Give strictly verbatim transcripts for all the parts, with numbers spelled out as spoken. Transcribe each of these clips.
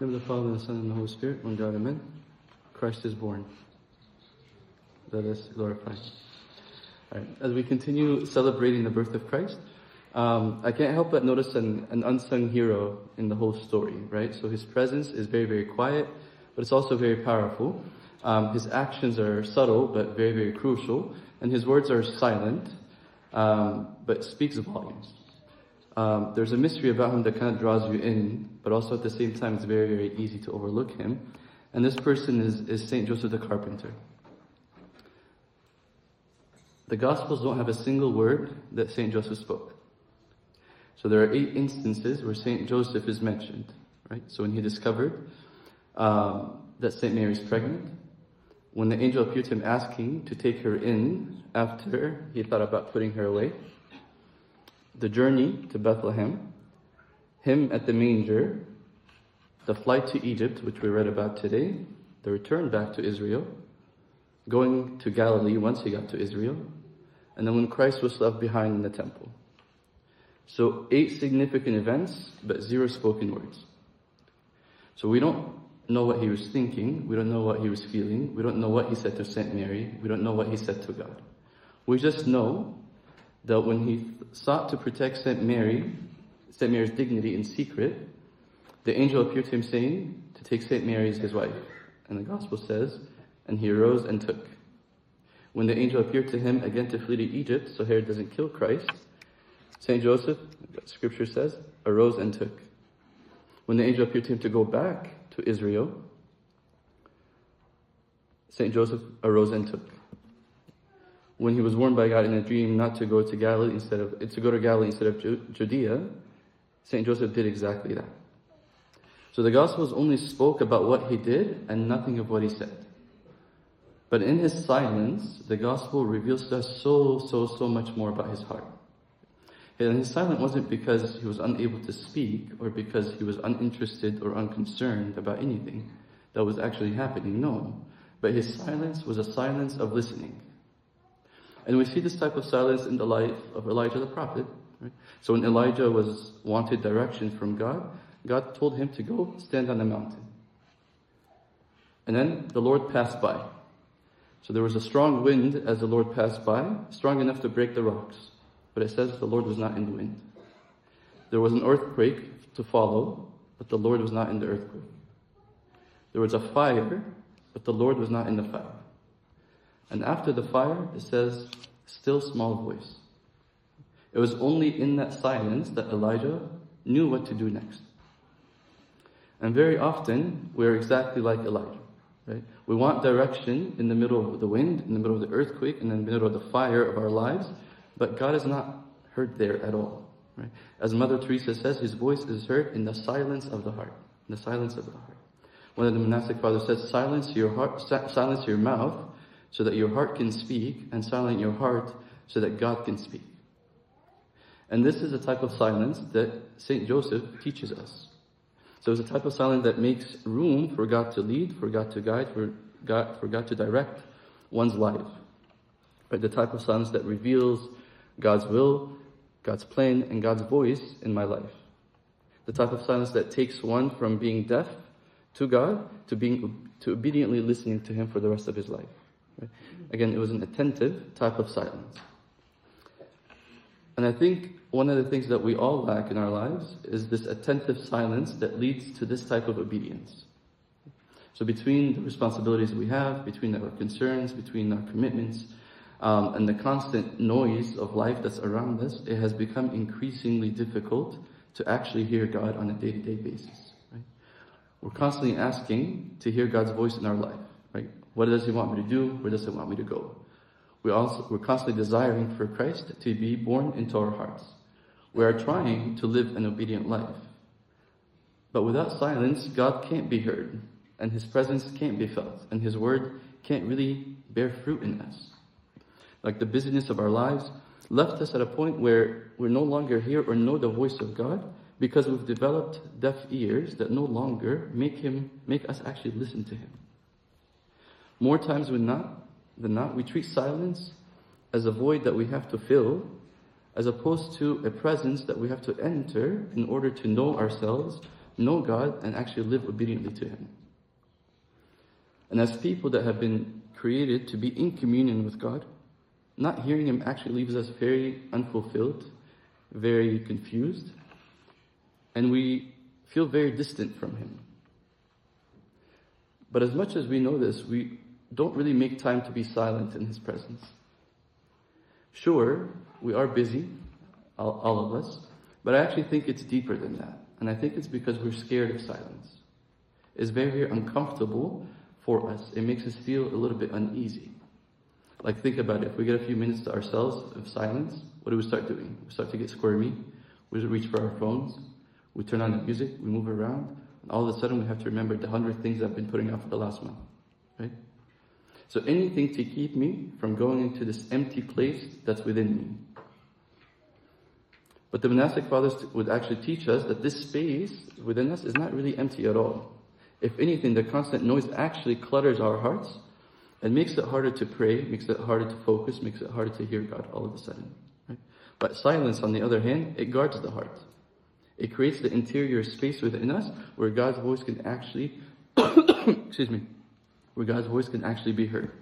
name of the Father, and the Son, and the Holy Spirit, one God, amen. Christ is born. Let us glorify Him. All right. As we continue celebrating the birth of Christ, um, I can't help but notice an, an unsung hero in the whole story, right? So His presence is very, very quiet, but it's also very powerful. Um, his actions are subtle, but very, very crucial. And His words are silent, um, but speaks volumes. Um, there's a mystery about Him that kind of draws you in, but also at the same time it's very, very easy to overlook Him. And this person is, is Saint Joseph the Carpenter. The Gospels don't have a single word that Saint Joseph spoke. So there are eight instances where Saint Joseph is mentioned, right? So when he discovered um, that Saint Mary is pregnant, when the angel appeared to him asking to take her in after he thought about putting her away, the journey to Bethlehem, him at the manger, the flight to Egypt, which we read about today, the return back to Israel, going to Galilee once he got to Israel, and then when Christ was left behind in the temple. So eight significant events, but zero spoken words. So we don't know what he was thinking, we don't know what he was feeling, we don't know what he said to Saint Mary, we don't know what he said to God. We just know that when he sought to protect Saint Mary, Saint Mary's dignity in secret, the angel appeared to him saying to take Saint Mary as his wife. And the Gospel says, and he arose and took. When the angel appeared to him again to flee to Egypt, so Herod doesn't kill Christ, Saint Joseph, Scripture says, arose and took. When the angel appeared to him to go back to Israel, Saint Joseph arose and took. When he was warned by God in a dream not to go to Galilee instead of to go to Galilee instead of Judea, Saint Joseph did exactly that. So the Gospels only spoke about what he did and nothing of what he said. But in his silence, the Gospel reveals to us so, so, so much more about his heart. And his silence wasn't because he was unable to speak or because he was uninterested or unconcerned about anything that was actually happening. No. But his silence was a silence of listening. And we see this type of silence in the life of Elijah the prophet. Right? So when Elijah was wanted direction from God, God told him to go stand on the mountain. And then the Lord passed by. So there was a strong wind as the Lord passed by, strong enough to break the rocks. But it says the Lord was not in the wind. There was an earthquake to follow, but the Lord was not in the earthquake. There was a fire, but the Lord was not in the fire. And after the fire, it says, still small voice. It was only in that silence that Elijah knew what to do next. And very often, we're exactly like Elijah, right? We want direction in the middle of the wind, in the middle of the earthquake, and in the middle of the fire of our lives, but God is not heard there at all, right? As Mother Teresa says, His voice is heard in the silence of the heart, in the silence of the heart. One of the monastic fathers says, silence your heart, silence your mouth, so that your heart can speak, and silence your heart so that God can speak. And this is a type of silence that Saint Joseph teaches us. So it's a type of silence that makes room for God to lead, for God to guide, for God, for God to direct one's life. Right? The type of silence that reveals God's will, God's plan, and God's voice in my life. The type of silence that takes one from being deaf to God to being to obediently listening to Him for the rest of his life. Right? Again, it was an attentive type of silence. And I think one of the things that we all lack in our lives is this attentive silence that leads to this type of obedience. So between the responsibilities we have, between our concerns, between our commitments, um, and the constant noise of life that's around us, it has become increasingly difficult to actually hear God on a day-to-day basis. Right? We're constantly asking to hear God's voice in our life. Right? What does He want me to do? Where does He want me to go? We also, we're constantly desiring for Christ to be born into our hearts. We are trying to live an obedient life. But without silence, God can't be heard, and His presence can't be felt, and His word can't really bear fruit in us. Like the busyness of our lives left us at a point where we no longer hear or know the voice of God because we've developed deaf ears that no longer make Him, make us actually listen to Him. More times than not, than not, we treat silence as a void that we have to fill, as opposed to a presence that we have to enter in order to know ourselves, know God, and actually live obediently to Him. And as people that have been created to be in communion with God, not hearing Him actually leaves us very unfulfilled, very confused, and we feel very distant from Him. But as much as we know this, we don't really make time to be silent in His presence. Sure, we are busy, all, all of us, but I actually think it's deeper than that. And I think it's because we're scared of silence. It's very, very uncomfortable for us. It makes us feel a little bit uneasy. Like, think about it. If we get a few minutes to ourselves of silence, what do we start doing? We start to get squirmy. We reach for our phones. We turn on the music. We move around. And all of a sudden, we have to remember the hundred things I've been putting out for the last month. Right? So anything to keep me from going into this empty place that's within me. But the monastic fathers would actually teach us that this space within us is not really empty at all. If anything, the constant noise actually clutters our hearts and makes it harder to pray, makes it harder to focus, makes it harder to hear God all of a sudden. Right? But silence, on the other hand, it guards the heart. It creates the interior space within us where God's voice can actually, excuse me, where God's voice can actually be heard.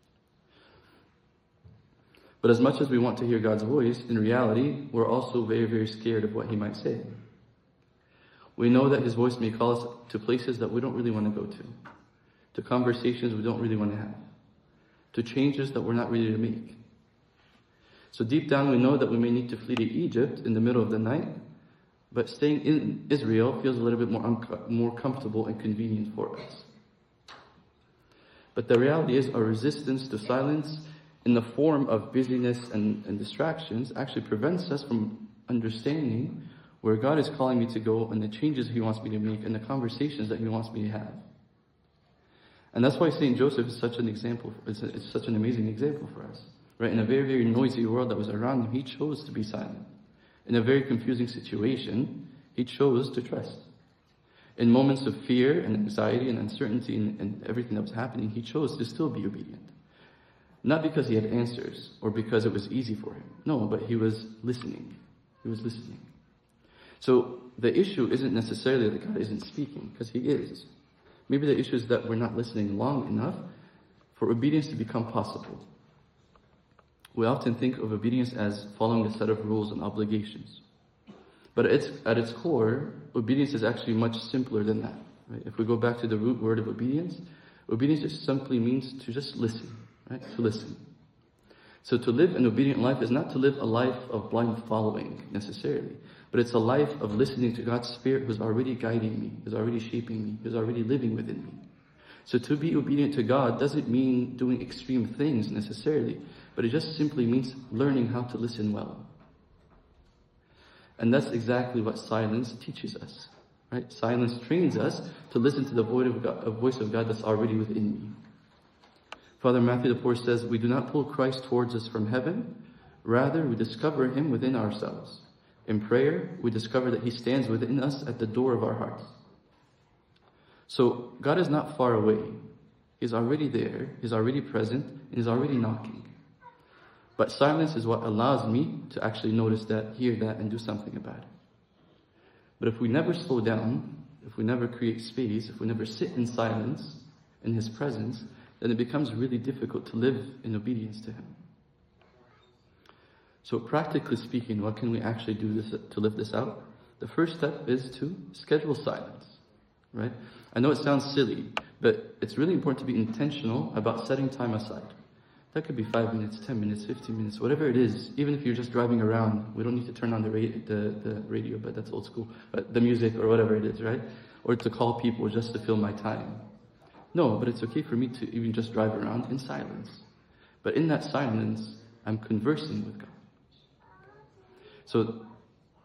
But as much as we want to hear God's voice, in reality, we're also very, very scared of what He might say. We know that His voice may call us to places that we don't really want to go to, to conversations we don't really want to have, to changes that we're not ready to make. So deep down we know that we may need to flee to Egypt in the middle of the night, but staying in Israel feels a little bit more, un- more comfortable and convenient for us. But the reality is our resistance to silence in the form of busyness and, and distractions actually prevents us from understanding where God is calling me to go and the changes He wants me to make and the conversations that He wants me to have. And that's why Saint Joseph is such an example, it's, a, it's such an amazing example for us. Right? In a very, very noisy world that was around him, he chose to be silent. In a very confusing situation, he chose to trust. In moments of fear and anxiety and uncertainty and, and everything that was happening, he chose to still be obedient. Not because he had answers or because it was easy for him. No, but he was listening. He was listening. So the issue isn't necessarily that God isn't speaking, because He is. Maybe the issue is that we're not listening long enough for obedience to become possible. We often think of obedience as following a set of rules and obligations. But it's, at its core, obedience is actually much simpler than that. Right? If we go back to the root word of obedience, obedience just simply means to just listen. Right? To listen. So to live an obedient life is not to live a life of blind following necessarily, but it's a life of listening to God's Spirit who's already guiding me, who's already shaping me, who's already living within me. So to be obedient to God doesn't mean doing extreme things necessarily, but it just simply means learning how to listen well. And that's exactly what silence teaches us. Right? Silence trains us to listen to the voice of God, a voice of God that's already within me. Father Matthew the Poor says, we do not pull Christ towards us from heaven. Rather, we discover Him within ourselves. In prayer, we discover that He stands within us at the door of our hearts. So, God is not far away. He's already there. He's already present. And He's already knocking. But silence is what allows me to actually notice that, hear that, and do something about it. But if we never slow down, if we never create space, if we never sit in silence, in His presence, then it becomes really difficult to live in obedience to Him. So practically speaking, what can we actually do this, to live this out? The first step is to schedule silence, right? I know it sounds silly, but it's really important to be intentional about setting time aside. That could be five minutes, ten minutes, fifteen minutes, whatever it is. Even if you're just driving around, we don't need to turn on the, ra- the, the radio, but that's old school, but the music or whatever it is, right? Or to call people just to fill my time. No, but it's okay for me to even just drive around in silence. But in that silence, I'm conversing with God. So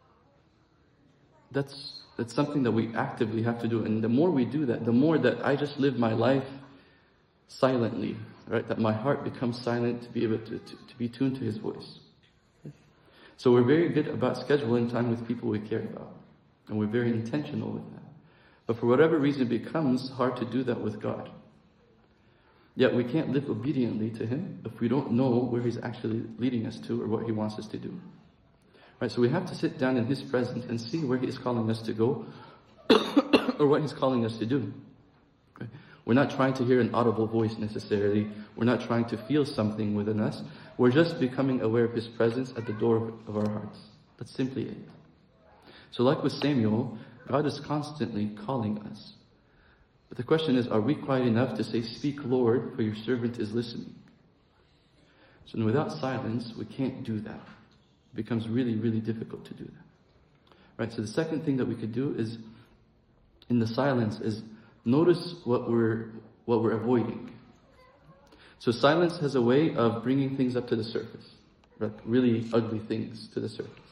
that's that's something that we actively have to do. And the more we do that, the more that I just live my life silently, right? That my heart becomes silent to be able to, to, to be tuned to His voice. So we're very good about scheduling time with people we care about. And we're very intentional with that. But for whatever reason, it becomes hard to do that with God. Yet we can't live obediently to Him if we don't know where He's actually leading us to or what He wants us to do. Right? So we have to sit down in His presence and see where He is calling us to go, or what He's calling us to do. Okay? We're not trying to hear an audible voice necessarily. We're not trying to feel something within us. We're just becoming aware of His presence at the door of our hearts. That's simply it. So like with Samuel, God is constantly calling us. But the question is, are we quiet enough to say, "Speak, Lord, for your servant is listening"? So without silence, we can't do that. It becomes really, really difficult to do that. Right? So the second thing that we could do is, in the silence, is notice what we're what we're avoiding. So silence has a way of bringing things up to the surface, like really ugly things to the surface.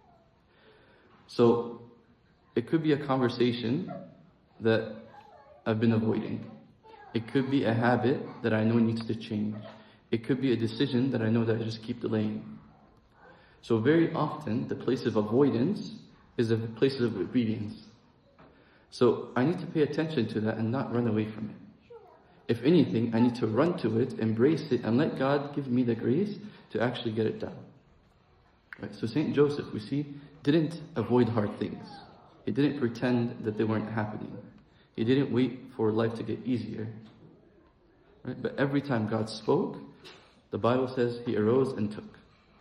So it could be a conversation that I've been avoiding. It could be a habit that I know needs to change. It could be a decision that I know that I just keep delaying. So very often, the place of avoidance is a place of obedience. So I need to pay attention to that and not run away from it. If anything, I need to run to it, embrace it, and let God give me the grace to actually get it done. Right? So Saint Joseph, we see, didn't avoid hard things. He didn't pretend that they weren't happening. He didn't wait for life to get easier. Right? But every time God spoke, the Bible says he arose and took.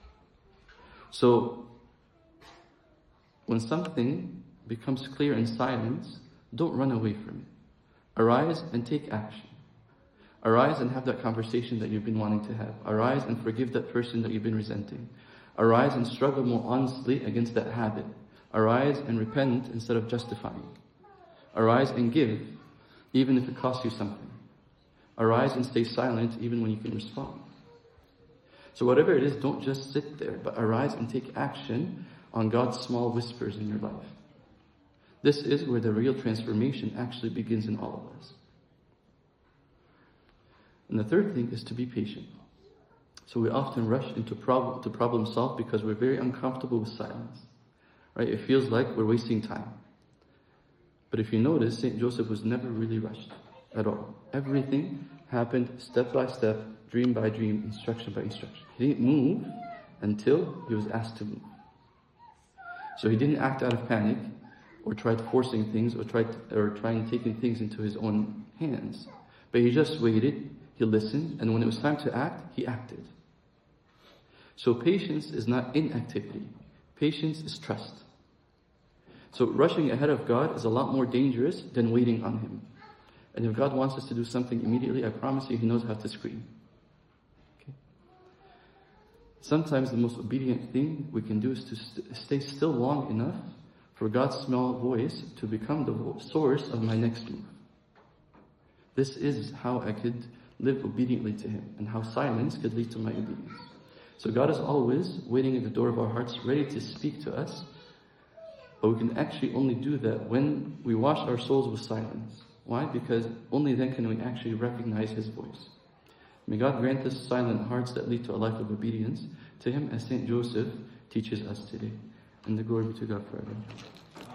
So when something becomes clear in silence, don't run away from it. Arise and take action. Arise and have that conversation that you've been wanting to have. Arise and forgive that person that you've been resenting. Arise and struggle more honestly against that habit. Arise and repent instead of justifying. Arise and give, even if it costs you something. Arise and stay silent, even when you can respond. So whatever it is, don't just sit there, but arise and take action on God's small whispers in your life. This is where the real transformation actually begins in all of us. And the third thing is to be patient. So we often rush into problem to problem solve because we're very uncomfortable with silence. Right? It feels like we're wasting time. But if you notice, Saint Joseph was never really rushed at all. Everything happened step by step, dream by dream, instruction by instruction. He didn't move until he was asked to move. So he didn't act out of panic or tried forcing things or tried to, or trying taking things into his own hands. But he just waited, he listened, and when it was time to act, he acted. So patience is not inactivity. Patience is trust. So rushing ahead of God is a lot more dangerous than waiting on Him. And if God wants us to do something immediately, I promise you He knows how to scream. Okay? Sometimes the most obedient thing we can do is to st- stay still long enough for God's small voice to become the vo- source of my next move. This is how I could live obediently to Him, and how silence could lead to my obedience. So God is always waiting at the door of our hearts, ready to speak to us. But we can actually only do that when we wash our souls with silence. Why? Because only then can we actually recognize His voice. May God grant us silent hearts that lead to a life of obedience to Him, as Saint Joseph teaches us today. And the glory be to God forever.